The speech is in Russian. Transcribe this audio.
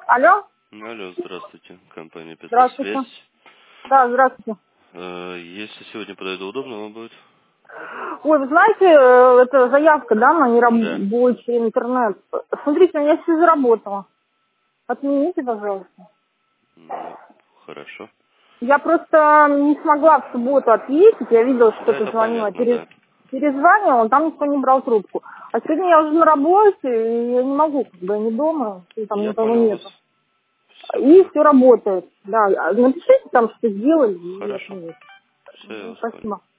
Алло? Алло, здравствуйте, компания Здравствуйте. «Спецсвязь». Да, здравствуйте. Если сегодня подойду, удобно вам будет? Ой, вы знаете, это заявка, да, на Да. нерабочий интернет. Смотрите, я все заработала. Отмените, пожалуйста. Ну, хорошо. Я просто не смогла в субботу ответить. Я видела, что Да, ты это звонила. понятно, да. Перезванивала, там никто не брал трубку. А сегодня я уже на работе, и я не могу, как бы, я не дома, и там Я никого понял вас. нету. Все И уже. все работает. Да, напишите там, что сделали, и Хорошо. отмените. Все, я вас понял. Спасибо.